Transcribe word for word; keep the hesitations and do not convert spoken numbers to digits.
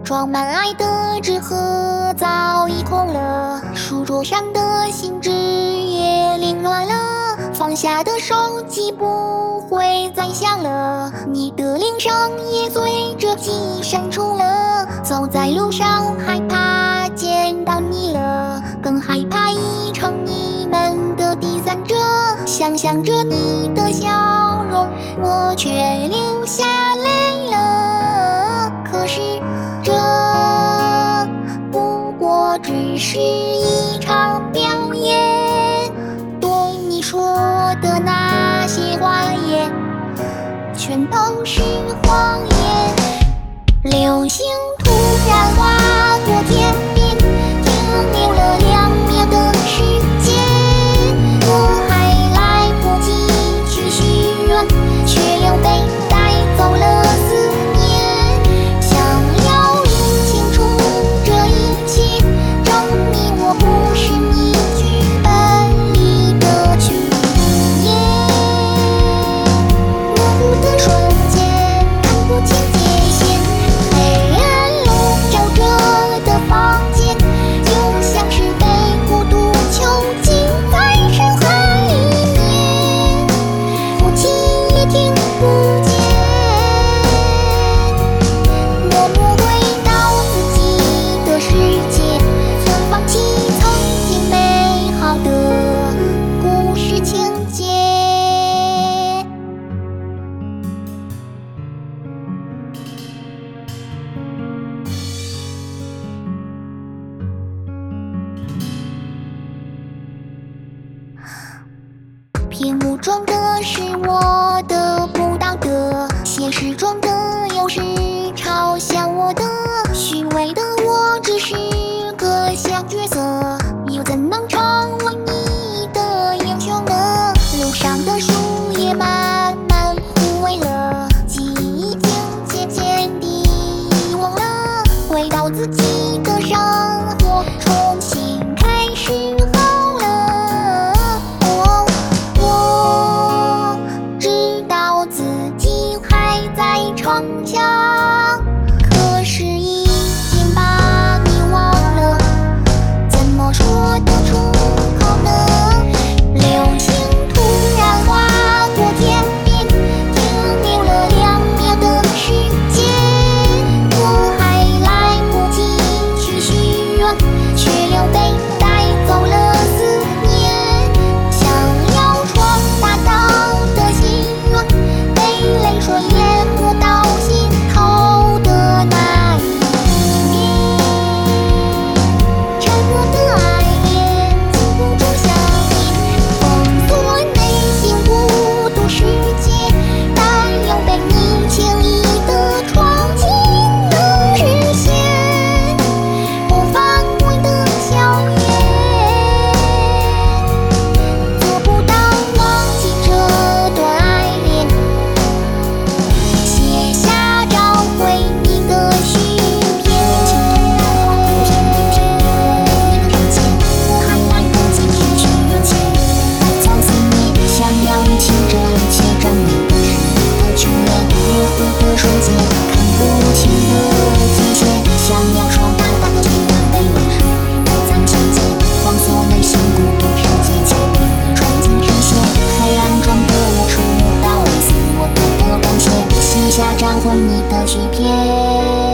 装满爱的纸盒早已空了，书桌上的信纸也凌乱了，放下的手机不会再响了，你的铃声也随着记忆删除了。走在路上害怕见到你了，更害怕已成你们的第三者，想象着你的笑容，我却流下泪了。可是这不过只是一场表演，对你说的那些话言，全都是谎言。流星突然划过天边，停留了两秒的时间，我还来不及去许愿，却又被带走了思念。想要认清楚这一切，证明我不是你剧本里的剧演。模糊的瞬间，看不清界限，黑暗笼罩着的房间，就像是被孤独囚禁在深海里面，呼气也听不见。默默回到自己的世界，曾放弃曾经美好的故事情节。屏幕中的是我的不道德，现实中的又是嘲笑我的，虚伪的我只是个小角色，又怎能成为你的英雄呢？路上的树叶慢慢枯萎了，记忆已经渐渐地遗忘了，回到自己的生活，重新开始好了。我我知道自己还在逞强，可是已经把你忘了，怎么说得出口呢？流星突然划过天边，停留了两秒的时间，我还来不及去许愿，却又被带走了思念。想要闯大道的心愿，被泪水淹没到心头的那一面。沉默的爱恋，禁不住想念，封锁内心孤独世界，但又被你轻易地闯进了视线。不返回的笑颜，做不到忘记这段爱恋，写下找回你的续篇。还来不及去许愿前，埋藏思念，想要认清这一切，证明不是你的剧演。模糊的瞬间，看不清的界限，想要闯大大的剧本，被往事留在情节，封锁内心孤独世界，却被你闯进视线。黑暗中的我触摸到自我的的感谢，写下找回你的续篇。